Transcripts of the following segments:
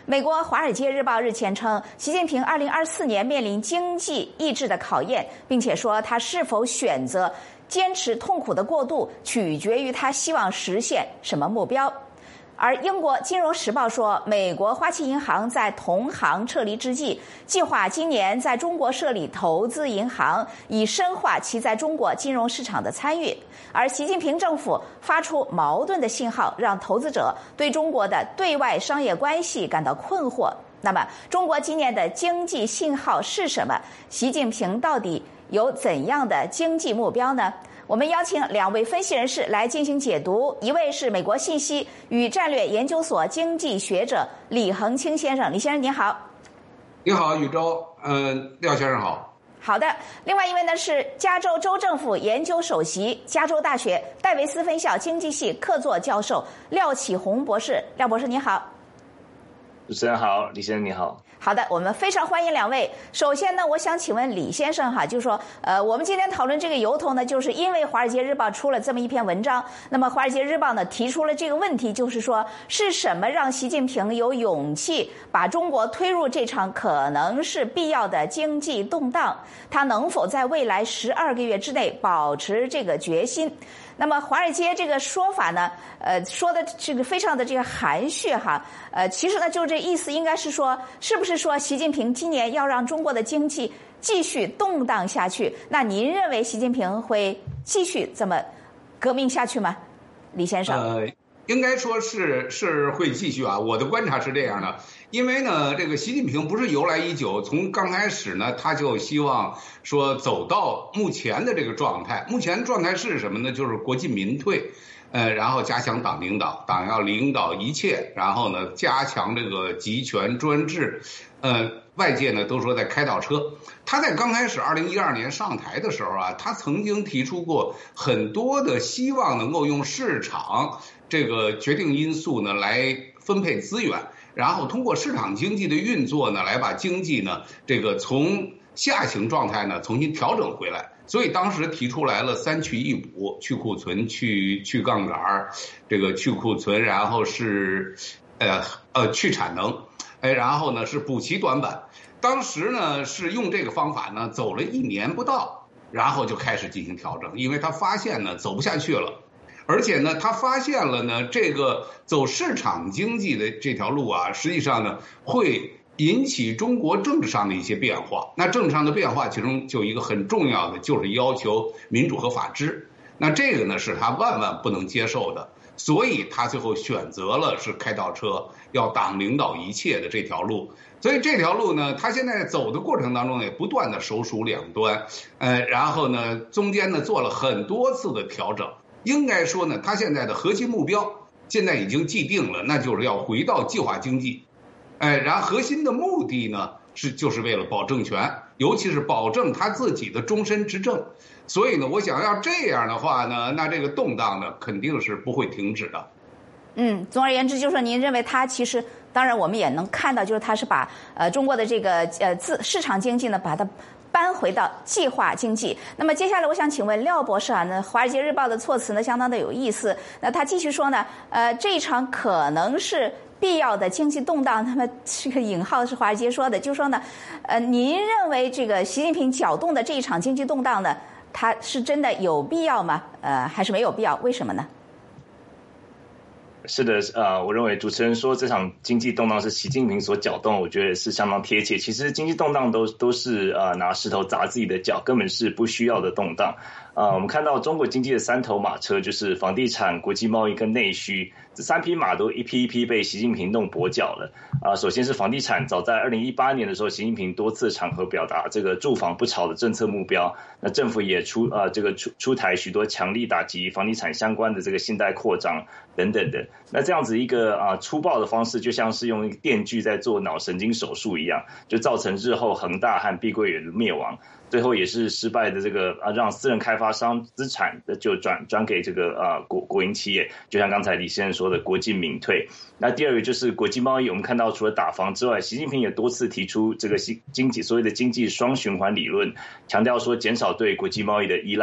美国《华尔街日报》日前称，习近平2024年面临经济意志的考验，并且说他是否选择坚持痛苦的过渡，取决于他希望实现什么目标。而英国《金融时报》说，美国花旗银行在同行撤离之际，计划今年在中国设立投资银行，以深化其在中国金融市场的参与。而习近平政府发出矛盾的信号，让投资者对中国的对外商业关系感到困惑。那么，中国今年的经济信号是什么？习近平到底有怎样的经济目标呢？我们邀请两位分析人士来进行解读，一位是美国信息与战略研究所经济学者李恒清先生，李先生您好。 你好，宇宙，廖先生好。 好的，另外一位呢是加州州政府研究首席、加州大学戴维斯分校经济系客座教授廖启宏博士，廖博士您好。 主持人好，李先生你好。 好的，我们非常欢迎两位。首先呢，我想请问李先生哈，就是说，我们今天讨论这个由头呢，就是因为《华尔街日报》出了这么一篇文章，那么《华尔街日报》呢提出了这个问题，就是说，是什么让习近平有勇气把中国推入这场可能是必要的经济动荡？他能否在未来12个月之内保持这个决心？那么华尔街这个说法呢，说的这个非常的这个含蓄哈，其实呢就这意思应该是说，是不是说习近平今年要让中国的经济继续动荡下去？那您认为习近平会继续这么革命下去吗，李先生？ 应该说是会继续啊。我的观察是这样的，因为呢，这个习近平不是由来已久，从刚开始呢，他就希望说走到目前的这个状态。目前状态是什么呢？就是国进民退，然后加强党领导，党要领导一切，然后呢，加强这个集权专制，外界呢都说在开倒车。他在刚开始2012年上台的时候啊，他曾经提出过很多的希望能够用市场这个决定因素呢来分配资源，然后通过市场经济的运作呢来把经济呢这个从下行状态呢重新调整回来。所以当时提出来了3去1补，去库存、去杠杆，这个去库存，然后是去产能，然后呢是补齐短板。当时呢是用这个方法呢走了1年不到，然后就开始进行调整，因为他发现呢走不下去了。而且呢，他发现了呢，这个走市场经济的这条路啊，实际上呢，会引起中国政治上的一些变化。那政治上的变化，其中就一个很重要的，就是要求民主和法治。那这个呢，是他万万不能接受的，所以他最后选择了是开倒车，要党领导一切的这条路。所以这条路呢，他现在走的过程当中也不断的首鼠两端，然后呢，中间呢做了很多次的调整。应该说呢，他现在的核心目标现在已经既定了，那就是要回到计划经济，然后核心的目的呢就是为了保政权，尤其是保证他自己的终身执政。所以呢，我想要这样的话呢，那这个动荡呢肯定是不会停止的。 总而言之，就是说您认为他其实，当然我们也能看到，就是他是把中国的这个市场经济呢，把它搬回到计划经济。那么接下来我想请问廖博士啊，那《华尔街日报》的措辞呢相当的有意思。那他继续说呢，这一场可能是必要的经济动荡。那么这个引号是华尔街说的，就是说呢，您认为这个习近平搅动的这一场经济动荡呢，它是真的有必要吗？还是没有必要？为什么呢？ 是的，我认为主持人说这场经济动荡是习近平所搅动，我觉得是相当贴切。其实经济动荡都是拿石头砸自己的脚，根本是不需要的动荡。我们看到中国经济的3头马车，就是房地产、国际贸易跟内需，这3匹马都一批一批被习近平弄跛脚了。首先是房地产，早在2018年的时候，习近平多次场合表达这个住房不炒的政策目标，那政府也出台许多强力打击房地产相关的这个信贷扩张等等的。那这样子一个粗暴的方式，就像是用一个电锯在做脑神经手术一样，就造成日后恒大和碧桂园的灭亡。最后也是失败的这个让私人开发商资产就转给这个国营企业，就像刚才李先生说的国进民退。那第二个就是国际贸易，我们看到除了打房之外，习近平也多次提出这个所谓的经济双循环理论，强调说减少对国际贸易的依赖。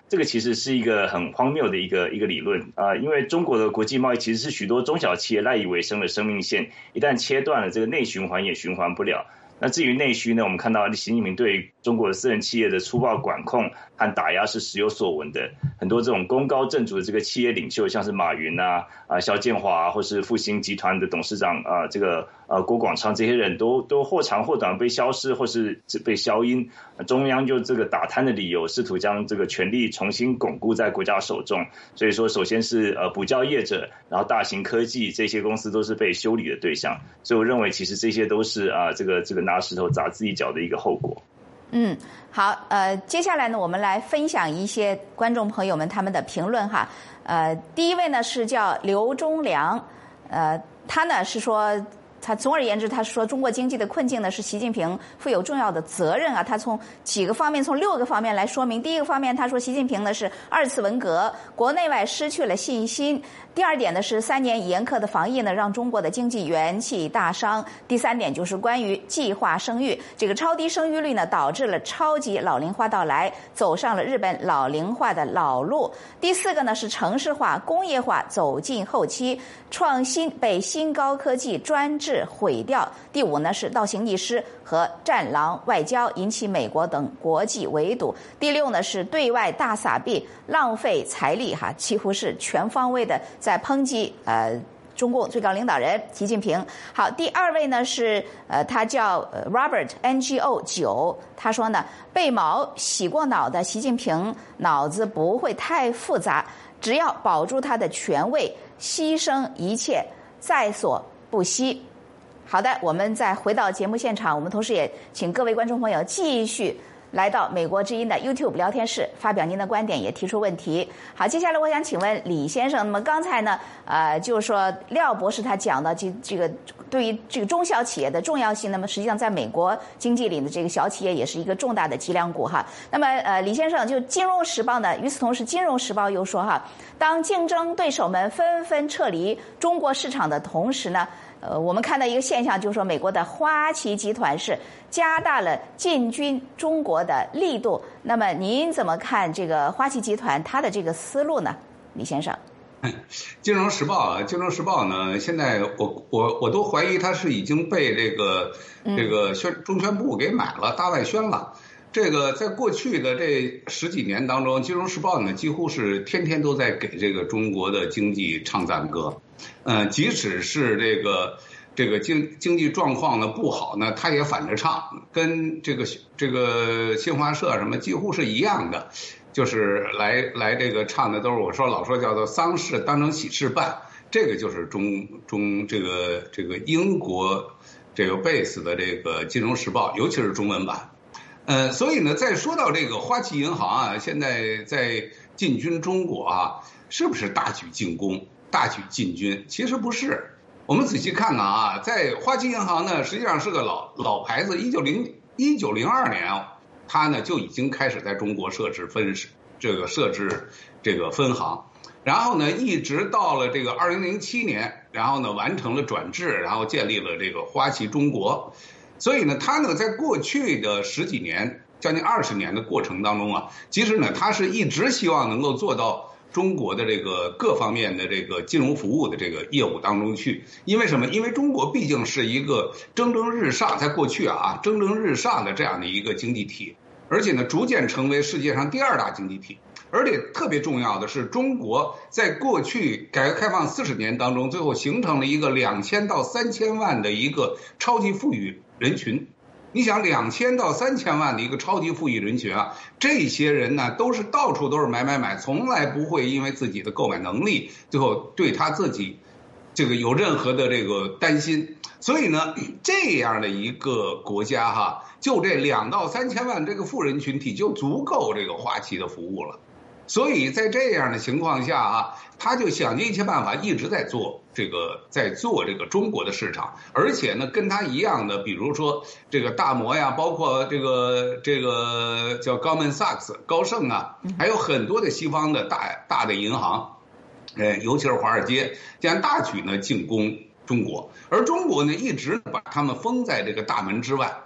这个其实是一个很荒谬的一个理论因为中国的国际贸易其实是许多中小企业赖以为生的生命线，一旦切断了，这个内循环也循环不了。那至于内需呢，我们看到习近平对中国的私人企业的粗暴管控和打压是时有所闻的。很多这种功高震主的这个企业领袖，像是马云肖建华或是复兴集团的董事长郭广昌，这些人都或长或短被消失或是被消音。中央就这个打贪的理由，试图将这个权力重新巩固在国家手中。所以说，首先是补教业者，然后大型科技这些公司都是被修理的对象。所以我认为，其实这些都是这个拿石头砸自己脚的一个后果。 好，接下来呢，我们来分享一些观众朋友们他们的评论哈。第一位呢是叫刘忠良，他呢是说。他总而言之，他说中国经济的困境呢是习近平负有重要的责任啊。他从几个方面，从6个方面来说明。第一个方面，他说习近平呢是2次文革，国内外失去了信心。第二点呢是3年严苛的防疫呢让中国的经济元气大伤。第3点就是关于计划生育，这个超低生育率呢导致了超级老龄化到来，走上了日本老龄化的老路。第4个呢是城市化、工业化走进后期，创新被新高科技专制毁掉。第5呢是倒行逆施和战狼外交，引起美国等国际围堵。第6呢是对外大撒币，浪费财力几乎是全方位的在抨击中共最高领导人习近平。好，第2位呢是他叫Robert NGO 9，他说呢被毛洗过脑的习近平脑子不会太复杂，只要保住他的权位，牺牲一切在所不惜。好的，我们再回到节目现场，我们同时也请各位观众朋友继续来到美国之音的 YouTube 聊天室，发表您的观点，也提出问题。好，接下来我想请问李先生，那么刚才呢，就是说廖博士他讲到这个对于这个中小企业的重要性，那么实际上在美国经济里的这个小企业也是一个重大的脊梁骨哈。那么李先生就《金融时报》呢，与此同时，《金融时报》又说当竞争对手们纷纷撤离中国市场的同时呢，我们看到一个现象，就是说美国的花旗集团是加大了进军中国的力度。那么您怎么看这个花旗集团它的这个思路呢，李先生？ 金融时报呢，现在我都怀疑它是已经被这个中宣部给买了，大外宣了。这个在过去的这10几年当中，金融时报呢几乎是天天都在给这个中国的经济唱赞歌。即使是这个经济状况呢不好呢，他也反着唱，跟这个新华社什么几乎是一样的，就是来这个唱的都是老说叫做丧事当成喜事办。这个就是这个英国这个 base 的这个金融时报，尤其是中文版。所以呢，再说到这个花旗银行现在在进军中国是不是大举进攻、大举进军？其实不是。我们仔细看看在花旗银行呢，实际上是个老牌子，1902年它呢就已经开始在中国设置分行，然后呢一直到了这个2007年，然后呢完成了转制，然后建立了这个花旗中国。所以呢，他呢在过去的10几年、将近20年的过程当中其实呢他是一直希望能够做到中国的这个各方面的这个金融服务的这个业务当中去。因为什么？因为中国毕竟是一个蒸蒸日上，在过去蒸蒸日上的这样的一个经济体，而且呢逐渐成为世界上第2大经济体。而且特别重要的是，中国在过去改革开放40年当中，最后形成了一个2000到3000万的一个超级富裕人群。你想2000到3000万的一个超级富裕人群这些人呢都是到处都是买，从来不会因为自己的购买能力最后对他自己这个有任何的这个担心。所以呢，这样的一个国家就这2到3000万这个富人群体就足够这个花旗的服务了。所以在这样的情况下他就想尽一切办法一直在做这个中国的市场。而且呢跟他一样的，比如说这个大摩包括这个叫 Goldman Sachs 高盛还有很多的西方的大的银行，尤其是华尔街，将大举呢进攻中国。而中国呢一直把他们封在这个大门之外。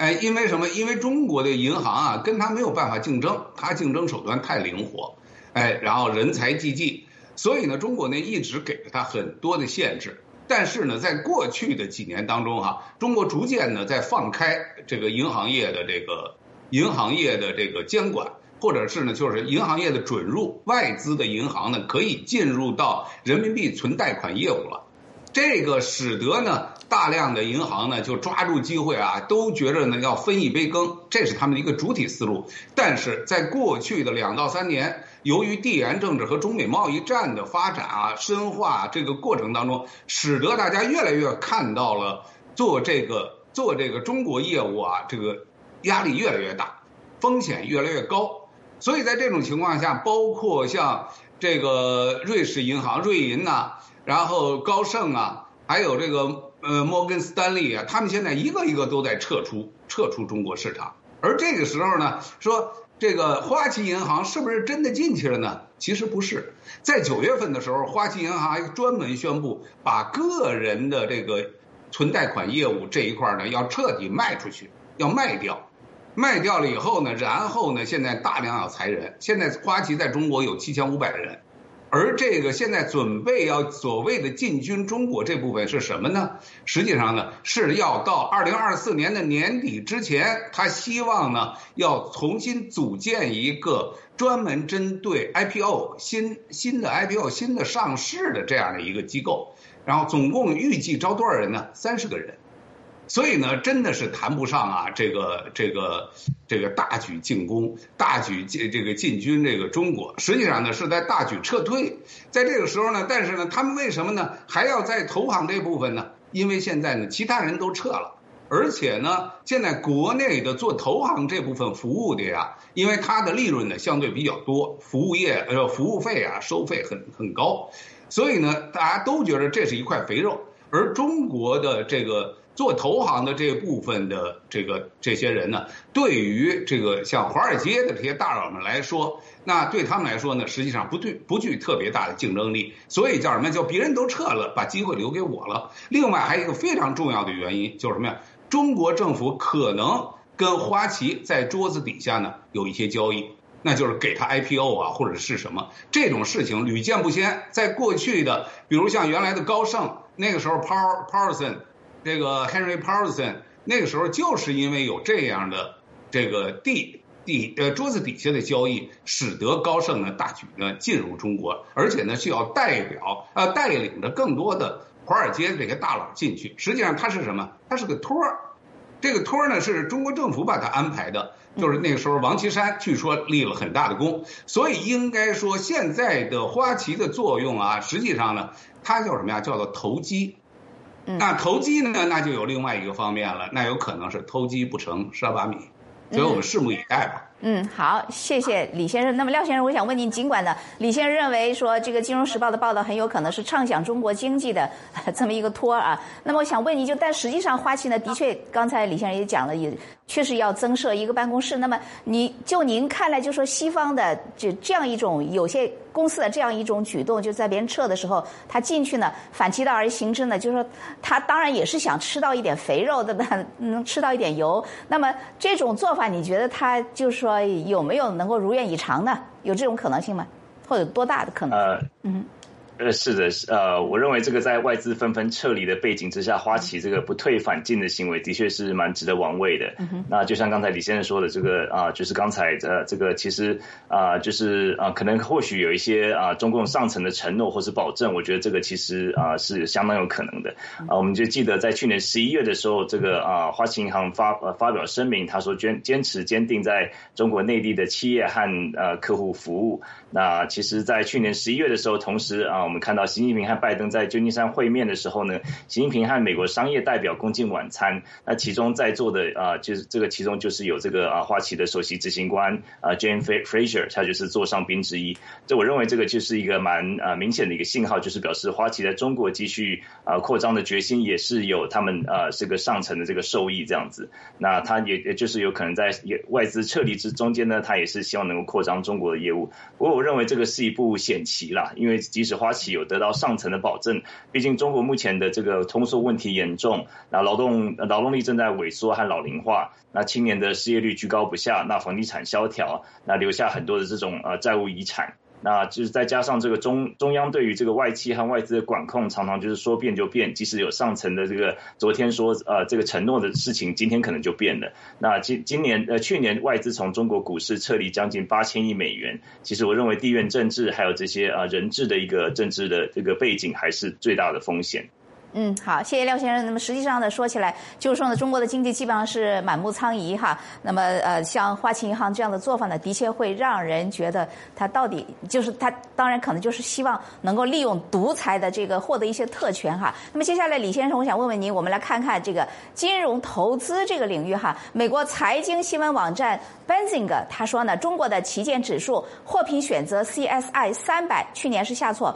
因为什么？因为中国的银行啊，跟它没有办法竞争，它竞争手段太灵活，然后人才济济，所以呢，中国呢一直给了它很多的限制。但是呢，在过去的几年当中中国逐渐呢在放开这个银行业的这个监管，或者是呢就是银行业的准入，外资的银行呢可以进入到人民币存贷款业务了。这个使得呢大量的银行呢就抓住机会都觉着呢要分一杯羹，这是他们的一个主体思路。但是在过去的2到3年，由于地缘政治和中美贸易战的发展深化这个过程当中，使得大家越来越看到了做这个中国业务这个压力越来越大，风险越来越高。所以在这种情况下，包括像这个瑞士银行瑞银然后高盛还有这个摩根斯丹利他们现在一个一个都在撤出中国市场。而这个时候呢，说这个花旗银行是不是真的进去了呢？其实不是。在9月份的时候，花旗银行还专门宣布把个人的这个存贷款业务这一块呢要彻底卖出去，要卖掉。卖掉了以后呢，然后呢现在大量要裁人，现在花旗在中国有7500人。而这个现在准备要所谓的进军中国这部分是什么呢？实际上呢是要到2024年的年底之前，他希望呢要重新组建一个专门针对 IPO 新的 IPO 新的上市的这样的一个机构，然后总共预计招多少人呢？30个人。所以呢，真的是谈不上这个大举进攻、大举这个进军这个中国，实际上呢是在大举撤退。在这个时候呢，但是呢，他们为什么呢还要在投行这部分呢？因为现在呢，其他人都撤了，而且呢，现在国内的做投行这部分服务的因为它的利润呢相对比较多，服务费收费很高，所以呢，大家都觉得这是一块肥肉。而中国的这个做投行的这部分的这些人呢，对于这个像华尔街的这些大佬们来说，那对他们来说呢，实际上不具特别大的竞争力。所以叫什么？叫别人都撤了，把机会留给我了。另外还有一个非常重要的原因就是什么呀？中国政府可能跟花旗在桌子底下呢有一些交易，那就是给他 IPO 或者是什么，这种事情屡见不鲜。在过去的，比如像原来的高盛，那个时候 Paulson 这个 Henry Paulson 那个时候就是因为有这样的这个桌子底下的交易，使得高盛呢大举呢进入中国，而且呢需要带领着更多的华尔街这个大佬进去。实际上它是什么？它是个托儿。这个托儿呢是中国政府把它安排的，就是那个时候王岐山据说立了很大的功，所以应该说现在的花旗的作用实际上呢，它叫什么呀？叫做投机。那投机呢，那就有另外一个方面了，那有可能是偷鸡不成蚀把米，所以我们拭目以待吧。 好，谢谢李先生。那么廖先生，我想问您，尽管呢，李先生认为说这个《金融时报》的报道很有可能是畅想中国经济的这么一个托儿那么我想问您，但实际上花旗呢，的确刚才李先生也讲了，也确实要增设一个办公室。那么您看来，就说西方的这样一种有些公司的这样一种举动，就在别人撤的时候，他进去呢，反其道而行之呢，就是说他当然也是想吃到一点肥肉的，能吃到一点油。那么这种做法，你觉得他就是说有没有能够如愿以偿呢？有这种可能性吗？或者多大的可能？ 是的，我认为这个在外资纷纷撤离的背景之下，花旗这个不退反进的行为的确是蛮值得玩味的。那就像刚才李先生说的，这个就是刚才这个其实就是可能或许有一些中共上层的承诺或是保证，我觉得这个其实是相当有可能的。我们就记得在去年11月的时候，这个花旗银行发表声明，他说坚持坚定在中国内地的企业和客户服务。那其实在去年11月的时候，同时我们看到习近平和拜登在旧金山会面的时候呢，习近平和美国商业代表共进晚餐。那其中在座的就是这个其中就是有这个花旗的首席执行官Jane Fraser， 他就是座上宾之一。这我认为这个就是一个蛮明显的一个信号，就是表示花旗在中国继续扩张的决心也是有他们这个上层的这个受益这样子。那他也就是有可能在外资撤离之中间呢，他也是希望能够扩张中国的业务。不过我认为这个是一步险棋啦，因为即使花旗起有得到上层的保证。毕竟中国目前的这个通缩问题严重，那劳动力正在萎缩和老龄化，那青年的失业率居高不下，那房地产萧条，那留下很多的这种债务遗产。那就是再加上这个中央对于这个外企和外资的管控，常常就是说变就变，即使有上层的这个昨天说这个承诺的事情，今天可能就变了。那去年外资从中国股市撤离将近8000亿美元，其实我认为地缘政治还有这些人治的一个政治的这个背景，还是最大的风险。 好，谢谢廖先生。那么实际上呢，说起来就是说呢，中国的经济基本上是满目疮痍哈。那么像花旗银行这样的做法呢，的确会让人觉得他到底就是他当然可能就是希望能够利用独裁的这个获得一些特权哈。那么接下来李先生，我想问问您，我们来看看这个金融投资这个领域哈。美国财经新闻网站 Benzinga 他说呢，中国的旗舰指数货品选择 CSI 300去年是下挫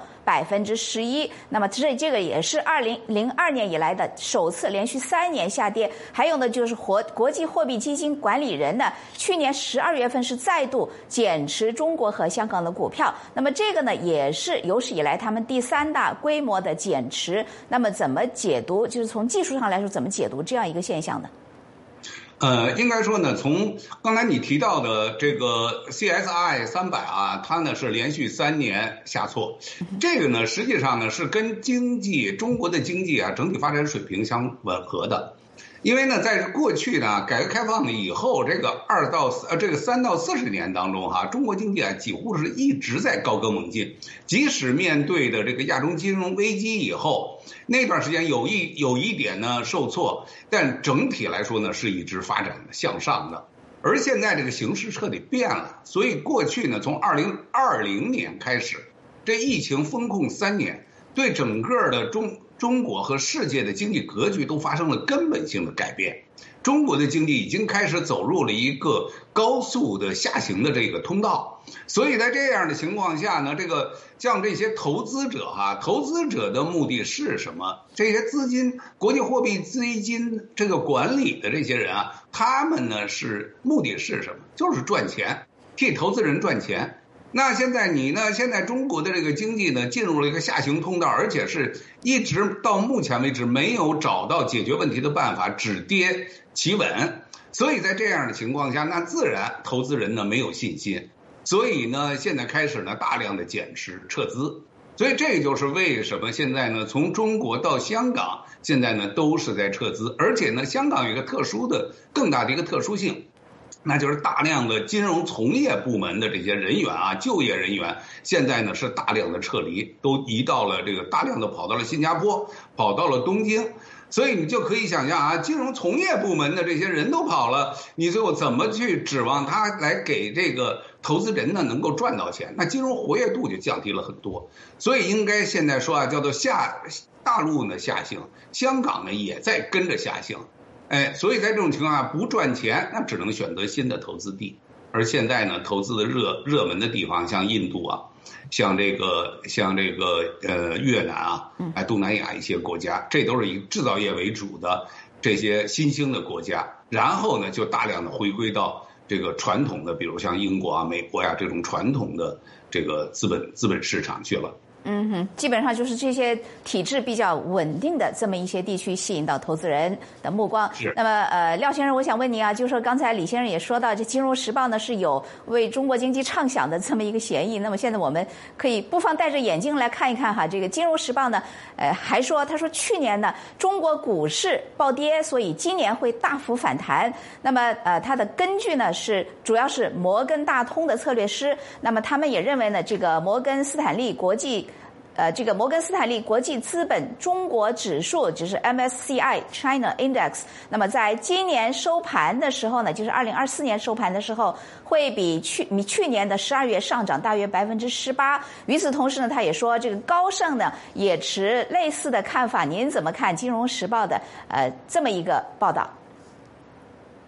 11%，那么这个也是2002年以来的首次连续3年下跌。还有呢，就是国际货币基金管理人呢，去年12月份是再度减持中国和香港的股票。那么这个呢，也是有史以来他们第3大规模的减持。那么怎么解读？就是从技术上来说，怎么解读这样一个现象呢？ 应该说呢，从刚才你提到的这个 CSI 300啊，它呢是连续3年下挫，这个呢实际上呢是跟中国的经济啊整体发展水平相吻合的。因为呢，在过去呢，改革开放以后，这个3到40年当中哈，中国经济啊几乎是一直在高歌猛进。即使面对的这个亚中金融危机以后，那段时间有一点呢受挫，但整体来说呢是一直发展向上的。而现在这个形势彻底变了，所以过去呢，从2020年开始，这疫情封控3年，对整个的中国和世界的经济格局都发生了根本性的改变。中国的经济已经开始走入了一个高速的下行的这个通道，所以在这样的情况下呢，像这些投资者的目的是什么？这些国际货币基金这个管理的这些人啊，他们呢目的是什么？就是赚钱，替投资人赚钱。那现在中国的这个经济呢进入了一个下行通道，而且是一直到目前为止没有找到解决问题的办法，止跌企稳。所以在这样的情况下，那自然投资人呢没有信心，所以呢现在开始呢大量的减持撤资。所以这就是为什么现在呢从中国到香港现在呢都是在撤资，而且呢香港有一个更大的一个特殊性，那就是大量的金融从业部门的这些人员啊，就业人员现在呢是大量的撤离，都移到了大量的跑到了新加坡，跑到了东京。所以你就可以想象啊，金融从业部门的这些人都跑了，你最后怎么去指望他来给这个投资人呢能够赚到钱？那金融活跃度就降低了很多。所以应该现在说啊，叫做大陆呢下行，香港呢也在跟着下行。所以在这种情况下不赚钱，那只能选择新的投资地。而现在呢，投资的热门的地方，像印度啊，像这个越南啊，东南亚一些国家，这都是以制造业为主的这些新兴的国家。然后呢，就大量的回归到这个传统的，比如像英国啊、美国呀这种传统的这个资本市场去了。 基本上就是这些体制比较稳定的这么一些地区吸引到投资人的目光。那么廖先生，我想问您啊，就是说刚才李先生也说到，这《金融时报》呢是有为中国经济畅想的这么一个嫌疑。那么现在我们可以不妨戴着眼镜来看一看哈，这个《金融时报》呢，他说去年呢中国股市暴跌，所以今年会大幅反弹。那么它的根据呢主要是摩根大通的策略师，那么他们也认为呢，这个摩根斯坦利国际资本中国指数，就是 MSCI China Index， 那么在今年收盘的时候呢，就是2024年收盘的时候，会比去年的12月上涨大约18%。与此同时呢，他也说这个高盛呢也持类似的看法。您怎么看《金融时报》的这么一个报道？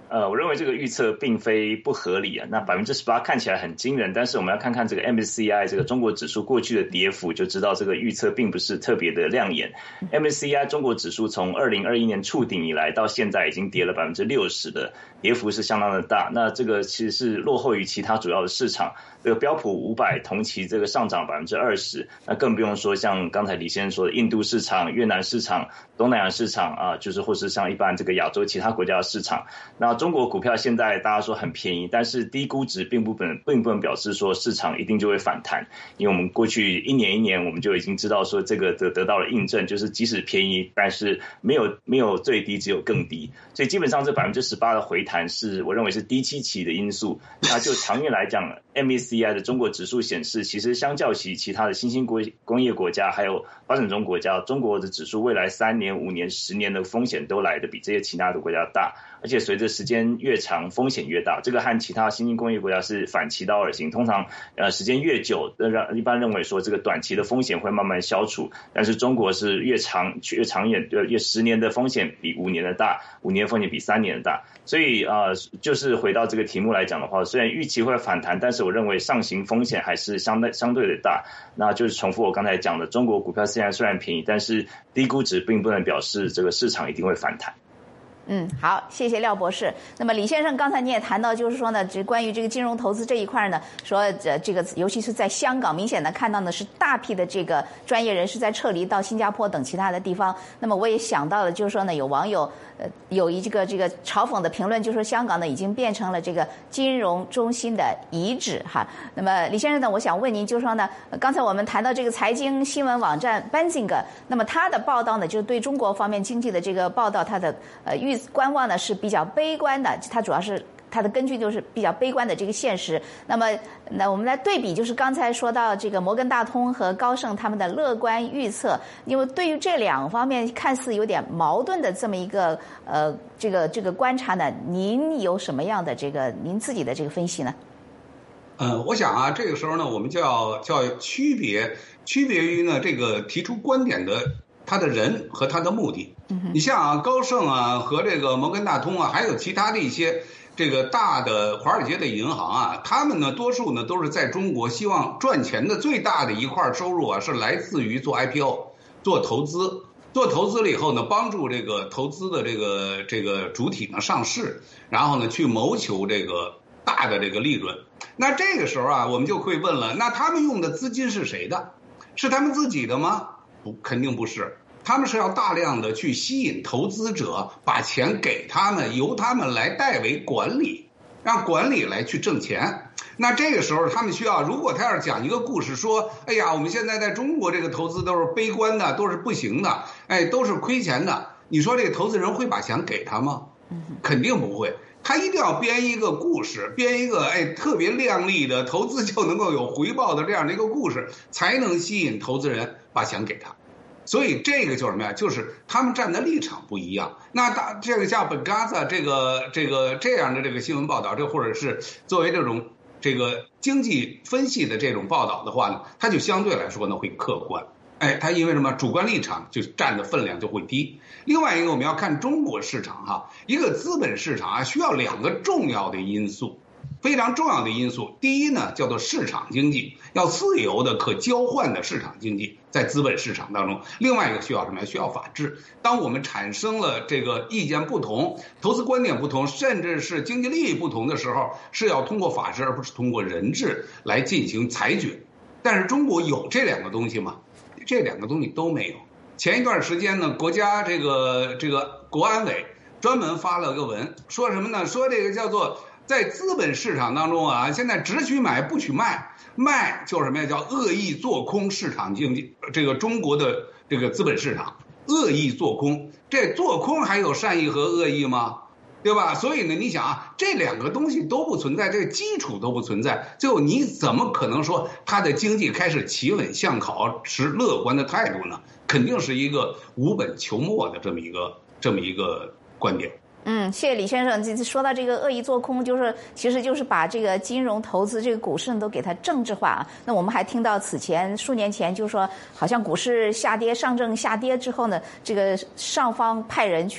我认为这个预测并非不合理啊。那18%看起来很惊人，但是我们要看看这个 MSCI 这个中国指数过去的跌幅，就知道这个预测并不是特别的亮眼。MSCI 中国指数从2021年触顶以来到现在已经跌了60%的跌幅是相当的大。那这个其实是落后于其他主要的市场。这个标普500同期这个上涨20%，那更不用说像刚才李先生说的印度市场、越南市场、东南亚市场啊，就是或是像一般这个亚洲其他国家的市场。那中国股票现在大家说很便宜，但是低估值并不能表示说市场一定就会反弹，因为我们过去一年我们就已经知道说这个得到了印证，就是即使便宜，但是没有最低，只有更低。所以基本上这18%的回弹是我认为是低基期的因素。那就长远来讲，MSCI 的中国指数显示，其实相较起其他的新兴工业国家还有发展中国家，中国的指数未来3年、5年、10年的风险都来得比这些其他的国家大，而且随着时间越长，风险越大。这个和其他新兴工业国家是反其道而行，通常时间越久，一般认为说这个短期的风险会慢慢消除，但是中国是越长远，10年的风险比5年的大，5年风险比3年的大。所以就是回到这个题目来讲的话，虽然预期会反弹，但是我认为上行风险还是相对的大。那就是重复我刚才讲的，中国股票现在虽然便宜，但是低估值并不能表示这个市场一定会反弹。 好，谢谢廖博士。那么李先生，刚才你也谈到，就是说呢，关于这个金融投资这一块呢，说这个尤其是在香港，明显的看到呢是大批的这个专业人士在撤离到新加坡等其他的地方。那么我也想到了，就是说呢，有网友有这个嘲讽的评论，就说香港呢已经变成了这个金融中心的遗址哈。那么李先生呢，我想问您，就是说呢，刚才我们谈到这个财经新闻网站 Benzinga， 那么他的报道呢，就是对中国方面经济的这个报道，他的观望呢是比较悲观的，它主要是它的根据就是比较悲观的这个现实。那我们来对比，就是刚才说到这个摩根大通和高盛他们的乐观预测，因为对于这两方面看似有点矛盾的这么一个这个观察呢，您有什么样的您自己的这个分析呢？ 我想啊，这个时候呢，我们就要区别于呢这个提出观点的他的人和他的目的。你像高盛啊和这个摩根大通啊，还有其他的一些这个大的华尔街的银行啊，他们呢多数呢都是在中国希望赚钱的最大的一块收入啊，是来自于做 IPO 做投资了以后呢，帮助这个投资的这个主体呢上市，然后呢去谋求这个大的这个利润。那这个时候啊，我们就会问了，那他们用的资金是谁的？是他们自己的吗？不，肯定不是。他们是要大量的去吸引投资者，把钱给他们，由他们来代为管理，让管理来去挣钱。那这个时候他们需要，如果他要是讲一个故事说，哎呀，我们现在在中国这个投资都是悲观的，都是不行的，都是亏钱的，你说这个投资人会把钱给他吗？肯定不会。他一定要编一个故事，编一个特别亮丽的投资就能够有回报的这样的一个故事，才能吸引投资人把钱给他。所以这个就是什么呀？就是他们站的立场不一样。那这个像本嘎萨这样的这个新闻报道，或者是作为这种这个经济分析的这种报道的话呢，它就相对来说呢会客观。它因为什么？主观立场就占的分量就会低。另外一个我们要看中国市场哈，一个资本市场啊需要2个重要的因素。非常重要的因素，第一呢叫做市场经济，要自由的可交换的市场经济，在资本市场当中。另外一个需要什么呀？需要法治。当我们产生了这个意见不同、投资观点不同，甚至是经济利益不同的时候，是要通过法治而不是通过人治来进行裁决。但是中国有这2个东西吗？这2个东西都没有。前一段时间呢，国家这个国安委专门发了个文，说什么呢？说这个叫做在资本市场当中啊，现在只许买不许卖，卖就是什么呀？叫恶意做空市场经济。这个中国的这个资本市场恶意做空，这做空还有善意和恶意吗？对吧？所以呢，你想啊，这2个东西都不存在，这个基础都不存在，最后你怎么可能说它的经济开始企稳向好，持乐观的态度呢？肯定是一个无本求末的这么一个观点。 谢谢李先生。说到这个恶意做空，其实就是把这个金融投资这个股市都给它政治化。那我们还听到数年前就说，好像股市下跌，上证下跌之后呢，这个上方派人去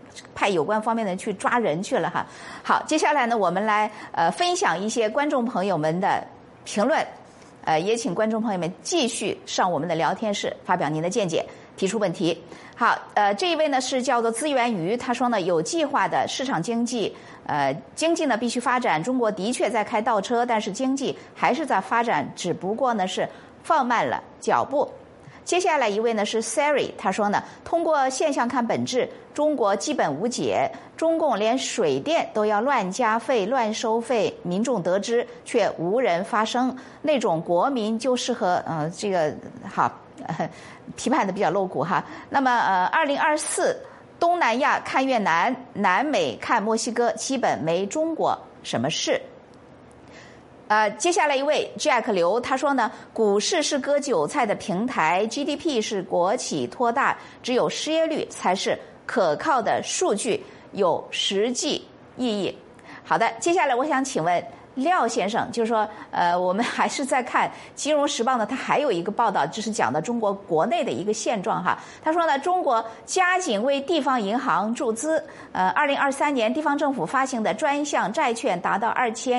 派有关方面的去抓人去了哈。好，接下来呢，我们来分享一些观众朋友们的评论，也请观众朋友们继续上我们的聊天室发表您的见解，提出问题。好，这一位呢是叫做资源鱼，他说呢，有计划的市场经济，经济呢必须发展，中国的确在开倒车，但是经济还是在发展，只不过呢是放慢了脚步。接下来一位呢是 Siri， 他说呢，通过现象看本质，中国基本无解，中共连水电都要乱加费、乱收费，民众得知却无人发声，那种国民就适合这个好。批判的比较露骨哈。那么2024东南亚看越南，南美看墨西哥，基本没中国什么事。接下来一位 Jack 刘，他说呢，股市是割韭菜的平台， GDP 是国企托大，只有失业率才是可靠的数据，有实际意义。好的，接下来我想请问廖先生，就是说，我们还是在看《金融时报》呢，它还有一个报道，就是讲的中国国内的一个现状哈。他说呢，中国加紧为地方银行注资，2023年地方政府发行的专项债券达到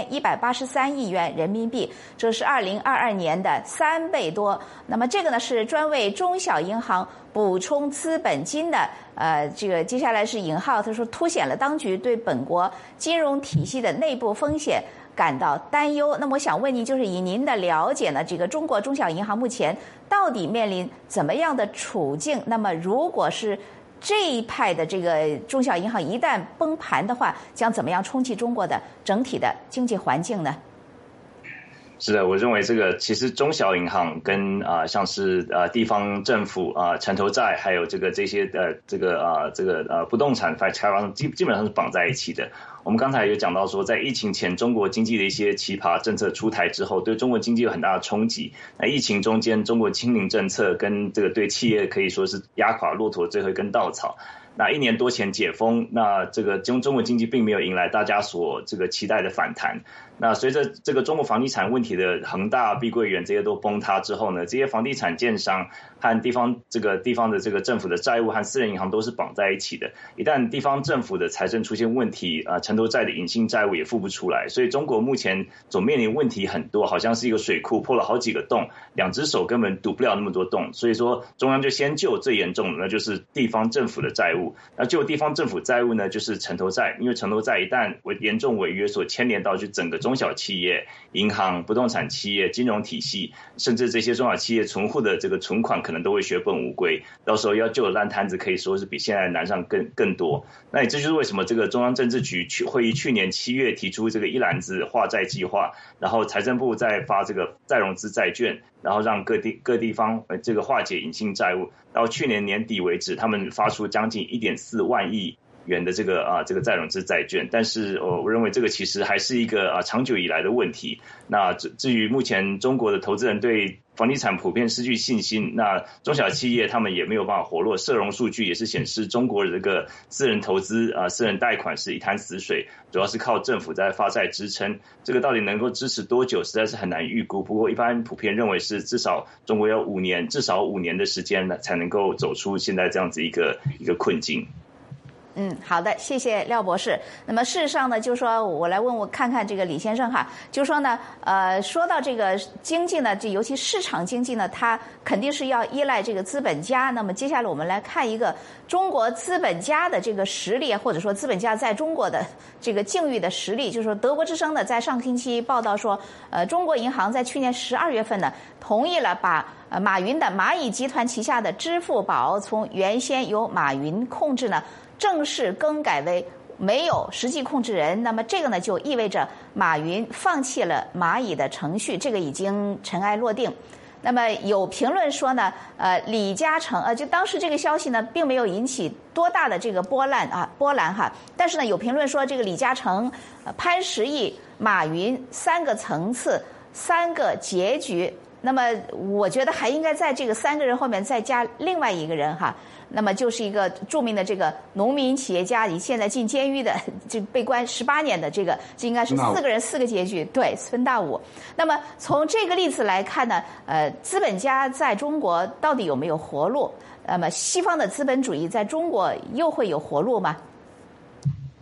2183亿元人民币，这是2022年的3倍多。那么这个呢是专为中小银行补充资本金的，这个接下来是引号，他说凸显了当局对本国金融体系的内部风险感到担忧。那么我想问您，就是以您的了解呢，这个中国中小银行目前到底面临怎么样的处境？那么如果是这一派的这个中小银行一旦崩盘的话，将怎么样冲击中国的整体的经济环境呢？ 是的，我认为这个其实中小银行跟像是地方政府城投债，还有这些不动产基本上是绑在一起的。我们刚才有讲到说，在疫情前，中国经济的一些奇葩政策出台之后，对中国经济有很大的冲击。那疫情中间，中国清零政策跟这个对企业可以说是压垮骆驼最后一根稻草。那1年多前解封，那这个中国经济并没有迎来大家所这个期待的反弹。那随着这个中国房地产问题的恒大、碧桂园这些都崩塌之后呢，这些房地产建商和地方的这个政府的债务和私人银行都是绑在一起的。一旦地方政府的财政出现问题，城投债的隐性债务也付不出来，所以中国目前总面临问题很多，好像是一个水库破了好几个洞，2只手根本堵不了那么多洞。所以说中央就先救最严重的，那就是地方政府的债务。那救地方政府债务呢，就是城投债，因为城投债一旦严重违约，所牵连到就整个中小企业、银行、不动产企业、金融体系，甚至这些中小企业存户的这个存款可能都会血本无归，到时候要救的烂摊子可以说是比现在难上更多。那这就是为什么这个中央政治局会议去年7月提出这个一篮子化债计划，然后财政部再发这个再融资债券，然后让各地方这个化解隐性债务。到去年年底为止，他们发出将近1.4万亿元的这个再融资债券，但是我认为这个其实还是一个长久以来的问题。那至于目前中国的投资人对房地产普遍失去信心，那中小企业他们也没有办法活络。社融数据也是显示中国的这个私人投资私人贷款是一滩死水，主要是靠政府在发债支撑。这个到底能够支持多久，实在是很难预估。不过一般普遍认为是至少中国要至少5年的时间呢，才能够走出现在这样子一个困境。 好的，谢谢廖博士。那么事实上呢，就是说我来看看这个李先生哈，就是说呢，说到这个经济呢，尤其市场经济呢，它肯定是要依赖这个资本家。那么接下来我们来看一个中国资本家的这个实力，或者说资本家在中国的这个境遇的实力。就是说，德国之声呢在上星期报道说，中国银行在去年12月份呢，同意了把马云的蚂蚁集团旗下的支付宝从原先由马云控制呢，正式更改为没有实际控制人。那么这个呢，就意味着马云放弃了蚂蚁的程序，这个已经尘埃落定。那么有评论说呢，李嘉诚就当时这个消息呢，并没有引起多大的这个波澜哈。但是呢，有评论说这个李嘉诚、潘石屹、马云3个层次、3个结局。那么我觉得还应该在这个3个人后面再加另外一个人哈。那么就是一个著名的这个农民企业家，现在进监狱的，就被关18年的这应该是4个人4个结局，对，孙大武。那么从这个例子来看呢，资本家在中国到底有没有活路？那么西方的资本主义在中国又会有活路吗？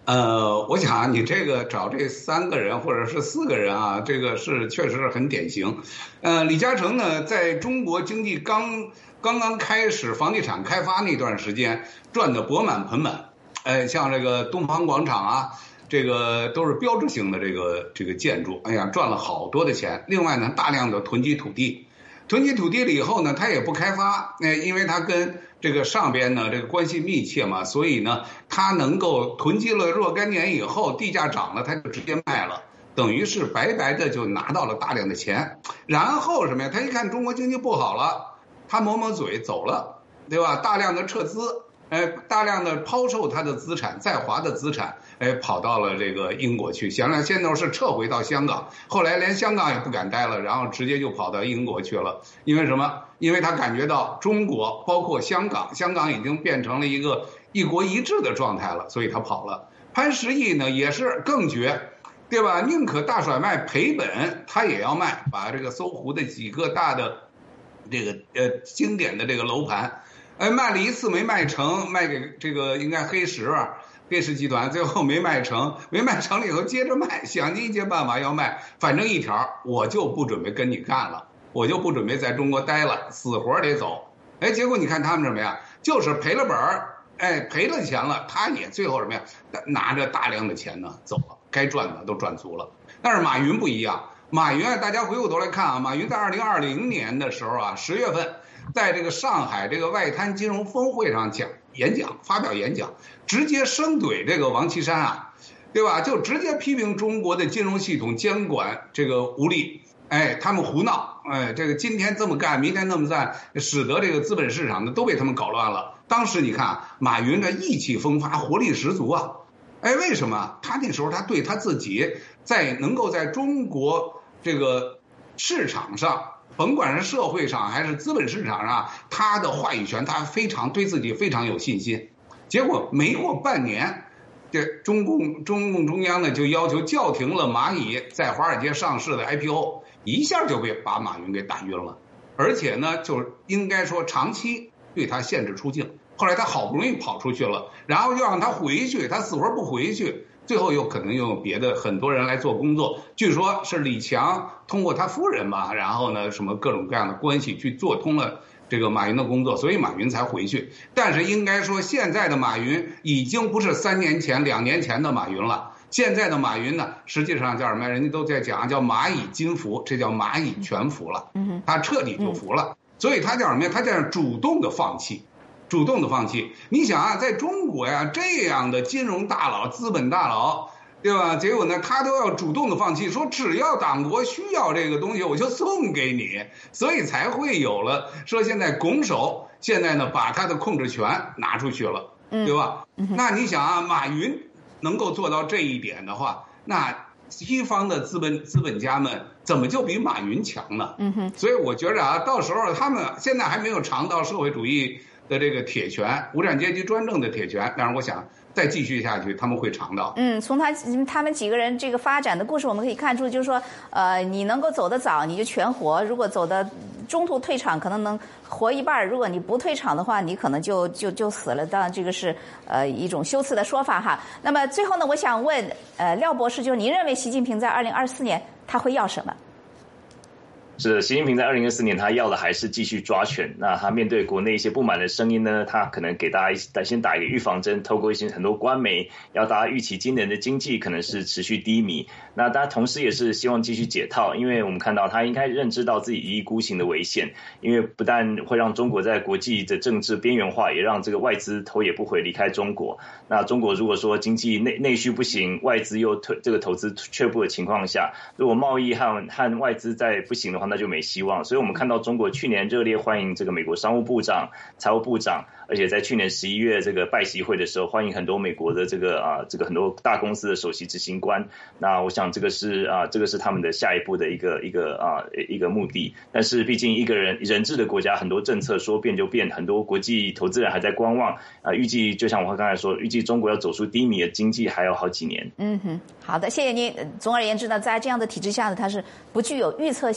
我想你这个找这3个人或者是4个人啊，这个是确实是很典型。李嘉诚呢，在中国经济刚刚开始房地产开发那段时间，赚得钵满盆满。像这个东方广场啊，这个都是标志性的这个建筑，哎呀，赚了好多的钱。另外呢，大量的囤积土地了以后呢，他也不开发，因为他跟这个上边呢这个关系密切嘛，所以呢，他能够囤积了若干年以后，地价涨了，他就直接卖了，等于是白白的就拿到了大量的钱。然后什么呀？他一看中国经济不好了，他抹抹嘴走了，对吧？大量的撤资。大量的抛售他的资产，在华的资产，跑到了这个英国去。想想先头是撤回到香港，后来连香港也不敢待了，然后直接就跑到英国去了。因为什么？因为他感觉到中国包括香港已经变成了一个一国一制的状态了，所以他跑了。潘石屹呢也是更绝，对吧？宁可大甩卖赔本，他也要卖，把这个搜狐的几个大的这个经典的这个楼盘。卖了1次没卖成，卖给这个应该黑石集团，最后没卖成了以后接着卖，想尽一切办法要卖，反正一条，我就不准备跟你干了，我就不准备在中国待了，死活得走。结果你看他们什么呀？就是赔了本赔了钱了，他也最后什么呀？拿着大量的钱呢走了，该赚的都赚足了。但是马云不一样，马云啊，大家回过头来看啊，马云在2020年的时候啊，10月份。在这个上海这个外滩金融峰会上发表演讲，直接生怼这个王岐山啊，对吧？就直接批评中国的金融系统监管这个无力，他们胡闹，这个今天这么干，明天那么干，使得这个资本市场呢都被他们搞乱了。当时你看马云的意气风发，活力十足啊，为什么？他那时候他对他自己能够在中国这个市场上。甭管是社会上还是资本市场上，他的话语权，他对自己非常有信心。结果没过半年，这中共中央呢就要求叫停了蚂蚁在华尔街上市的 IPO， 一下就把马云给打晕了，而且呢，就应该说长期对他限制出境。后来他好不容易跑出去了，然后又让他回去，他死活不回去。最后有可能又有别的很多人来做工作，据说是李强通过他夫人吧，然后呢什么各种各样的关系去做通了这个马云的工作，所以马云才回去。但是应该说现在的马云已经不是3年前2年前的马云了，现在的马云呢实际上叫什么？人家都在讲叫蚂蚁金服，这叫蚂蚁全服了，他彻底就服了，所以他叫什么呀？他叫主动的放弃。你想啊，在中国呀，这样的金融大佬、资本大佬，对吧？结果呢，他都要主动的放弃，说只要党国需要这个东西，我就送给你，所以才会有了说现在拱手，现在呢把他的控制权拿出去了，对吧？那你想啊，马云能够做到这一点的话，那西方的资本家们怎么就比马云强呢？所以我觉着啊，到时候他们现在还没有尝到社会主义的这个铁拳，无产阶级专政的铁拳，但是我想再继续下去他们会尝到。 从他们几个人这个发展的故事我们可以看出，就是说你能够走得早你就全活，如果走的中途退场可能能活一半，如果你不退场的话你可能就死了。当然这个是一种修辞的说法哈。那么最后呢，我想问廖博士，就是您认为习近平在2024年他会要什么？ 是习近平在2024年他要的还是继续抓权。那他面对国内一些不满的声音呢，他可能给大家先打一个预防针，透过一些很多官媒要大家预期今年的经济可能是持续低迷。那大家同时也是希望继续解套，因为我们看到他应该认知到自己一意孤行的危险，因为不但会让中国在国际的政治边缘化，也让这个外资头也不回离开中国。那中国如果说经济内需不行，外资又这个投资却步的情况下，如果贸易和外资再不行的话，那就没希望。所以我们看到中国去年热烈欢迎这个美国商务部长、财务部长，而且在去年11月这个拜习会的时候，欢迎很多美国的这个很多大公司的首席执行官。那我想这个是他们的下一步的一个目的。但是毕竟一个人治的国家，很多政策说变就变，很多国际投资人还在观望。预计就像我刚才说，预计中国要走出低迷的经济还要好几年。 好的，谢谢您。总而言之呢，在这样的体制下呢，它是不具有预测性的哈。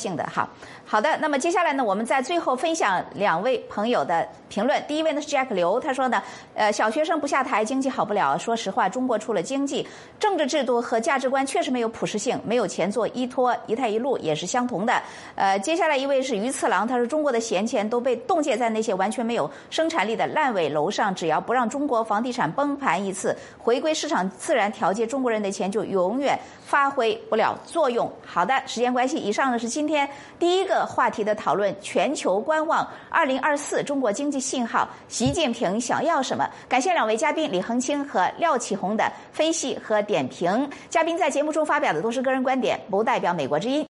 好的，那么接下来呢，我们在最后分享2位朋友的评论。第一位呢是 Jack 刘，他说呢，小学生不下台，经济好不了。说实话，中国除了经济、政治制度和价值观确实没有普适性，没有钱做依托，一带一路也是相同的。接下来一位是于次郎，他说中国的闲钱都被冻结在那些完全没有生产力的烂尾楼上，只要不让中国房地产崩盘一次，回归市场自然调节，中国人的钱就永远发挥不了作用。好的，时间关系，以上呢是今天第一个话题的讨论，全球观望2024中国经济信号，习近平想要什么？感谢2位嘉宾李恒清和廖启红的分析和点评。嘉宾在节目中发表的都是个人观点，不代表美国之音。